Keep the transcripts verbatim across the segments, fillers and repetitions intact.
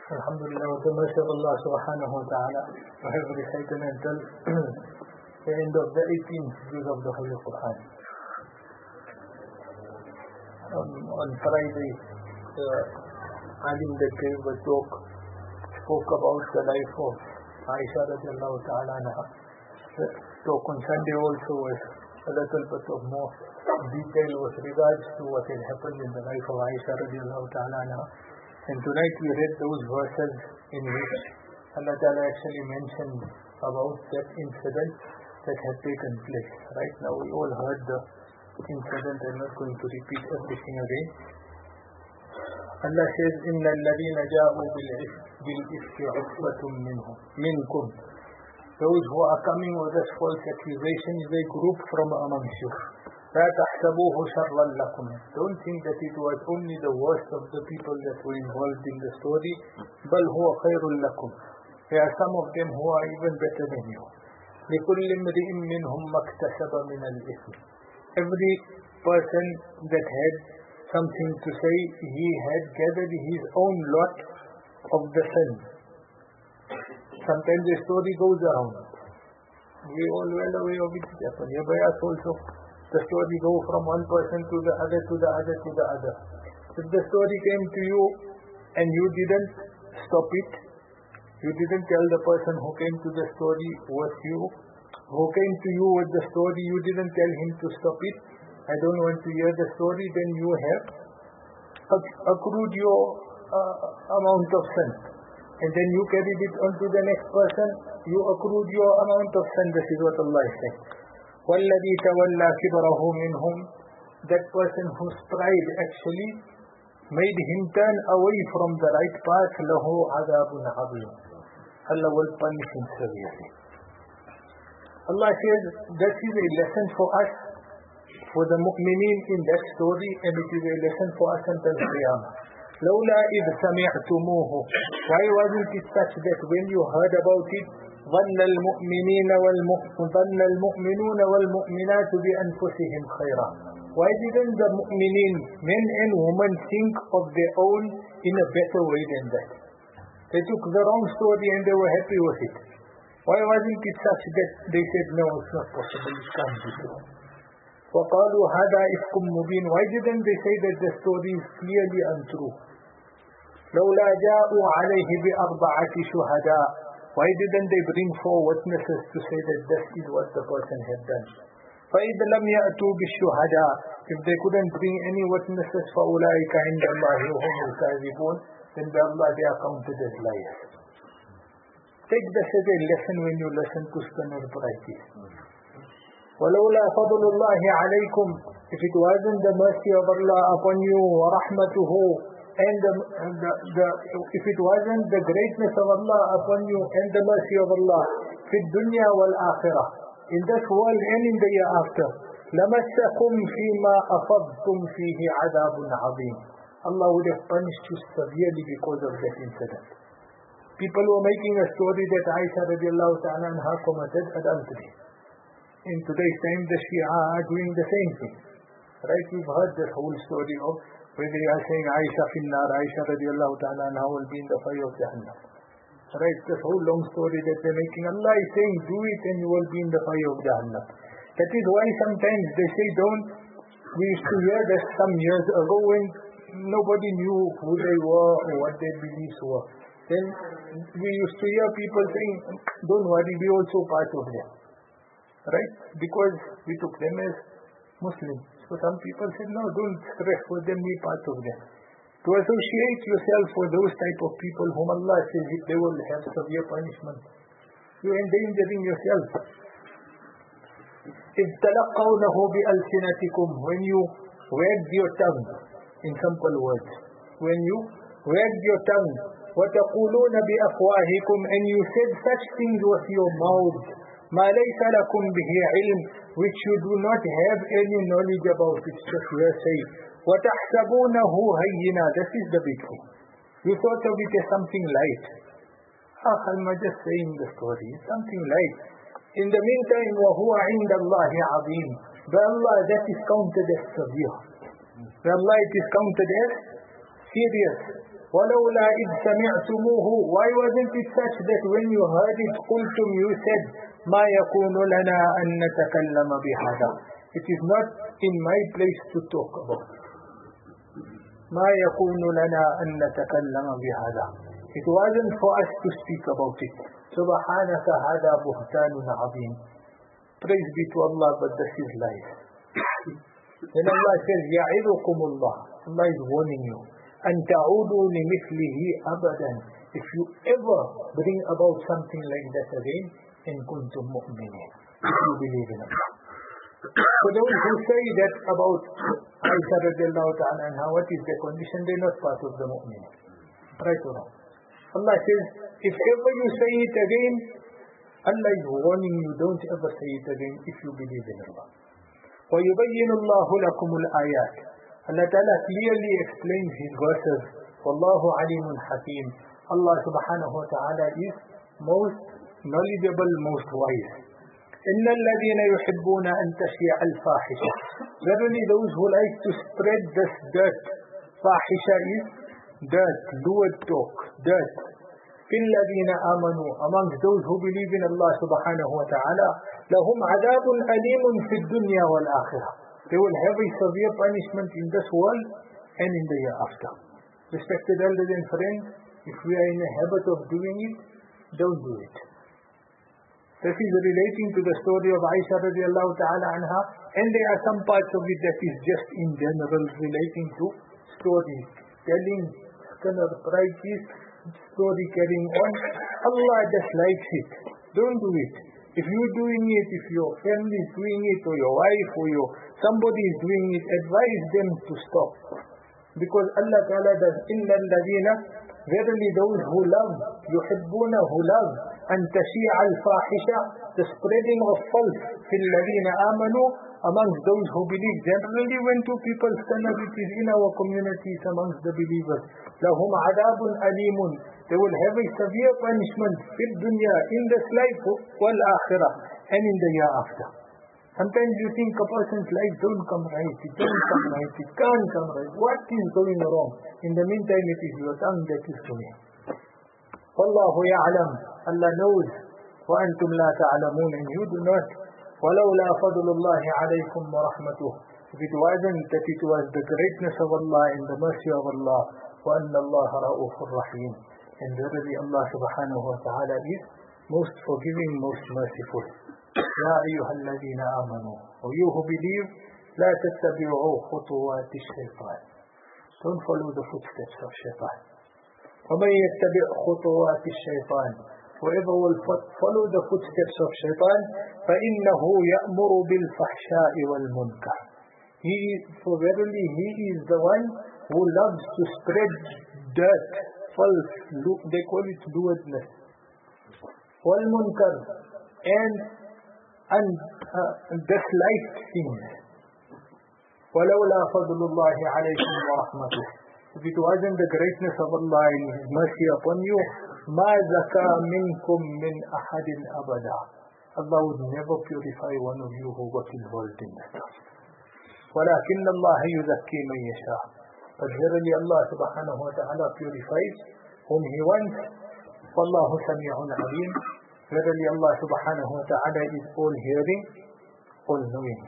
Alhamdulillah, with the mercy of Allah subhanahu wa ta'ala, we have recited until the end of the eighteenth juz of the Holy Quran. Um, on Friday, the alim that gave a talk spoke about the life of Aisha radiallahu ta'ala anha. The talk on Sunday also was a little bit of more detail with regards to what had happened in the life of Aisha radiallahu ta'ala anha. And tonight we read those verses in which Allah Ta'ala actually mentioned about that incident that had taken place. Right now we all heard the incident. I'm not going to repeat everything again. Allah says, إِنَّ الَّذِينَ جَاءُوا بِالْإِفْكِ عُصْبَةٌ مِّنْهُمْ مِنْكُمْ. Those who are coming with this false accusation is a group from amongst you. لا تحسبوه شرا لكم. Don't think that it was only the worst of the people that were involved in the story. بل هو خير لكم. There are some of them who are even better than you. لكل امرئ منهم ما اكتسب من الإثم. Every person that had something to say, he had gathered his own lot of the sin. Sometimes a story goes around. We all well aware of it. Here by us also. The story go from one person to the other, to the other, to the other. If the story came to you and you didn't stop it, you didn't tell the person who came to the story was you, who came to you with the story, you didn't tell him to stop it, I don't want to hear the story, then you have accrued your uh, amount of sin. And then you carried it on to the next person, you accrued your amount of sin. This is what Allah is saying. وَالَّذِي تَوَلَّى كِبْرَهُ مِنْهُمْ. That person whose pride actually made him turn away from the right path, لَهُ عَذَابٌ عَظِيمٌ. Allah will punish him severely. Allah says that is a lesson for us, for the mu'mineen in that story, and it is a lesson for us until Qiyamah. لَوْلَا إِذْ سَمِعْتُمُوهُ. Why wasn't it such that when you heard about it, ظن المؤمنين والظن المؤمنون والمؤمنات بأنفسهم خيرا. Why didn't the mu'mineen, men and women, think of their own in a better way than that? They took the wrong story and they were happy with it. Why wasn't it such that they said, no, it's not possible, it can't be so? وَقَالُوا هَذَا إِفْكٌ مُبِينٌ. Why didn't they say that the story is clearly untrue? لَوْلَا جَاءُوا عَلَيْهِ بِأَرْبَعَةِ شُهَدَاءَ. Why didn't they bring four witnesses to say that this is what the person had done? فَإِذْ لَمْ يَأْتُوا بِالشُّهَدَاءِ. If they couldn't bring any witnesses, فَأُولَٰئِكَ عِنْدَ اللَّهِ وَهُمُ الْكَاذِبُونَ. Then by Allah they are counted as liars. Take this as a lesson when you listen to Sunnah Practice. وَلَوْلَا فَضْلُ اللَّهِ عَلَيْكُمْ. If it wasn't the mercy of Allah upon you, وَرَحْمَتُهُ, and the, the, the, if it wasn't the greatness of Allah upon you and the mercy of Allah, في الدنيا والآخرة, in this world and in the year after, لَمَسَّكُمْ فِيمَا أَفَضْتُمْ فِيهِ عَذَابٌ عَظِيمٌ. Allah would have punished you severely because of that incident. People were making a story that Aisha radiallahu ta'ala anha committed adultery. In today's time, the Shia are doing the same thing. Right? We've heard this whole story of where they are saying Aisha finnar, Aisha radiallahu ta'ala anha will be in the fire of Jahannam. Right? This whole long story that they're making. Allah is saying, do it and you will be in the fire of Jahannam. That is why sometimes they say don't. We used to hear this some years ago when nobody knew who they were or what their beliefs were. Then we used to hear people saying, don't worry, we also part of them. Right? Because we took them as Muslims. So some people said, no, don't stress for them, be part of them. To associate yourself with those type of people whom Allah says they will have severe punishment. You're endangering yourself. إِذْ تَلَقَّوْنَهُ بِأَلْسِنَتِكُمْ. When you wagged your tongue, in simple words, when you wagged your tongue, وَتَقُولُونَ بِأَفْوَاهِكُمْ, and you said such things with your mouths, مَا لَيْسَ لَكُمْ بِهِ عِلْمٍ, which you do not have any knowledge about. It's just hearsay. وَتَحْسَبُونَهُ هَيِّنًا. This is the big thing. You thought of it as something light. Ah, I'm just saying the story. It's something light. In the meantime, وَهُوَ عِنْدَ اللَّهِ عَظِيمٌ. By Allah, that is counted as severe. By Allah, it is counted as serious. وَلَوْلَا إِذْ سَمِعْتُمُوهُ. Why wasn't it such that when you heard it, قُلْتُمْ, you said, مَا يَكُونُ لَنَا أَن نَتَكَلَّمَ بِهَذَا. It is not in my place to talk about. مَا يَكُونُ لَنَا أَن نَتَكَلَّمَ بِهَذَا. It wasn't for us to speak about it. سُبْحَانَكَ هَذَا بُهْتَانٌ عَظِيمٌ. Praise be to Allah, but this is lies. Then Allah says, يَعِذُكُمُ اللَّهُ. Allah is warning you. أَن تَعُودُوا لِمِثْلِهِ أَبَدًا. If you ever bring about something like that again, إِن كُنتُم مُؤْمِنِينَ. If you believe in Allah. So those who say that about Aisha radiallahu ta'ala anha, what is the condition? They are not part of the mu'min. Right or wrong? Allah says, if ever you say it again, Allah is warning you, don't ever say it again if you believe in Allah. وَيُبَيِّنُ اللَّهُ لَكُمُ الْآيَاتِ. Allah Ta'ala clearly explains His verses. وَاللَّهُ عَلِيمٌ حَكِيمٌ. Allah subhanahu wa ta'ala is most knowledgeable, most wise. إِنَّ الَّذِينَ يُحِبُّونَ أَن تَشِيعَ الْفَاحِشَةَ. Verily those who like to spread this dirt. Fahisha is dirt, lewd talk, dirt. فِي الَّذِينَ آمَنُوا. Amongst those who believe in Allah subhanahu wa ta'ala, لَهُمْ عَذَابٌ أَلِيمٌ فِي الدُّنْيَا وَالْآخِرَةِ. They will have a severe punishment in this world and in the year after. Respected elders and friends, if we are in a habit of doing it, don't do it. This is relating to the story of Aisha radiallahu ta'ala anha, and there are some parts of it that is just in general relating to stories, telling Skinner Price's story carrying on. Allah dislikes it. Don't do it. If you're doing it, if your family is doing it, or your wife, or your somebody is doing it, advise them to stop. Because Allah Ta'ala does, إِنَّ الَّذِينَ, verily those who love, يُحِبُّونَ, who love, أَن تَشِيعَ الْفَاحِشَةَ, the spreading of false, فِي الَّذِينَ آمَنُوا, amongst those who believe. Generally when two people stand up, it is in our communities amongst the believers. لَهُمْ عَذَابٌ أَلِيمٌ. They will have a severe punishment في الدنيا, in this life, وَالْآخِرَةِ, and in the year after. Sometimes you think a person's life don't come right, it don't come right, it can't come right. What is going wrong? In the meantime, it is your tongue that is doing. وَاللَّهُ يَعْلَمُ. Allah knows. وَأَنْتُمْ لَا تَعْلَمُونَ. And you do not. وَلَوْلَا فَضْلُ اللَّهِ عَلَيْكُمْ وَرَحْمَتُهُ. If it wasn't that it was the greatness of Allah and the mercy of Allah, وَأَنَّ اللَّهَ رَءُوفٌ رَحِيمٌ. And verily Allah subhanahu wa ta'ala is most forgiving, most merciful. يَا أَيُّهَا الَّذِينَ آمَنُوا. O you who believe, لَا تَتَّبِعُوا خُطُوَاتِ الشَّيْطَانِ. Don't follow the footsteps of shaitan. وَمَنْ يَتَّبِعْ خُطُوَاتِ الشَّيْطَانِ. Whoever will follow the footsteps of shaitan, فَإِنَّهُ يَأْمُرُ بِالْفَحْشَاءِ وَالْمُنْكَرِ. He is, for verily he is the one who loves to spread dirt, false, they call it lewdness, وَالْمُنْكَرِ, and and uh, disliked things. وَلَوْلَا فَضْلُ اللَّهِ عَلَيْكُمْ وَرَحْمَتُهُ. If it wasn't the greatness of Allah and His mercy upon you, مَا زَكَى مِنْكُمْ مِنْ أَحَدٍ أَبَدًا. Allah would never purify one of you who got involved in that. وَلَكِنَّ اللَّهَ يُزَكِّي مَنْ يَشَاءُ. But verily Allah subhanahu wa ta'ala purifies whom He wants. وَاللَّهُ سَمِيعٌ عَلِيمٌ. Verily Allah subhanahu wa ta'ala is all hearing, all knowing.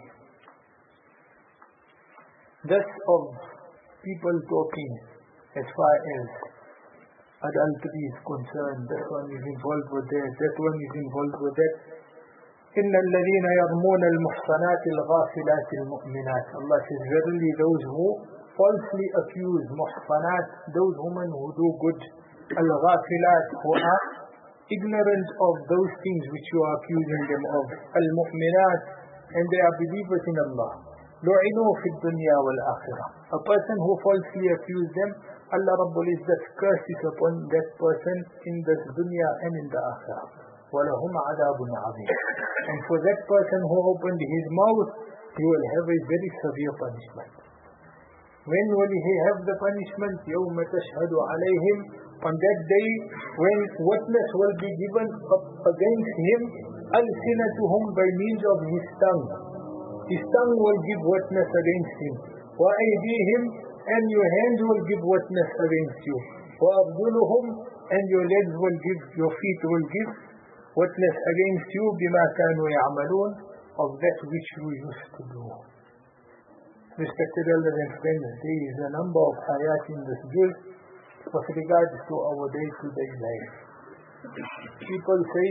This of people talking as far as adultery is concerned, this one is involved with that, that one is involved with that. إِنَّ الَّذِينَ يَرْمُونَ الْمُحْصَنَاتِ الْغَافِلَاتِ الْمُؤْمِنَاتِ. Allah says, verily those who falsely accuse muhsanat, those women who do good, al-ghafilat, who are ignorant of those things which you are accusing them of, al-mu'minat, and they are believers in Allah. لُعِنُوا فِي الدُّنْيَا وَالْآخِرَةِ. A person who falsely accuses them, Allah Rabbul Izzat curses upon that person in this dunya and in the akhirah. وَلَهُمْ عَذَابٌ عَظِيمٌ. And for that person who opened his mouth, he will have a very severe punishment. When will he have the punishment? يَوْمَ تَشْهَدُ عَلَيْهِمْ. On that day, when witness will be given up against him, أَلْسِنَتُهُمْ, by means of his tongue. His tongue will give witness against him. وَأَيْدِيهِمْ, and your hands will give witness against you. وَأَرْجُلُهُمْ, and your legs will give, your feet will give witness against you بِمَا كَانُوا يَعْمَلُونَ, of that which you used to do. Respected elders and friends, there is a number of ayat in this juz with regards to our day-to-day life. People say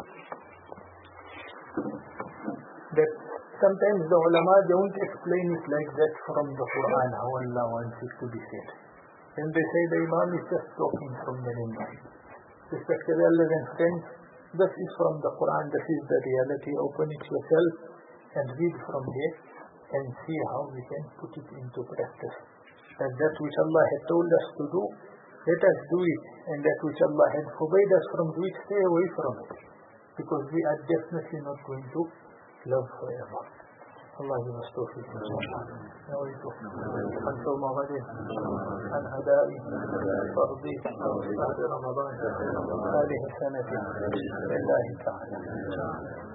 that sometimes the ulama don't explain it like that from the Quran, how Allah wants it to be said. And they say the Imam is just talking from the memory. Respected elders and friends, this is from the Quran, this is the reality. Open it yourself and read from there and see how we can put it into practice. And that which Allah had told us to do, let us do it. And that which Allah had forbade us from doing, stay away from it. Because we are definitely not going to love forever. Allah give us tawfiq. نويت أن صوم غد عن أداء فرض شهر رمضان هذه السنة لله تعالى.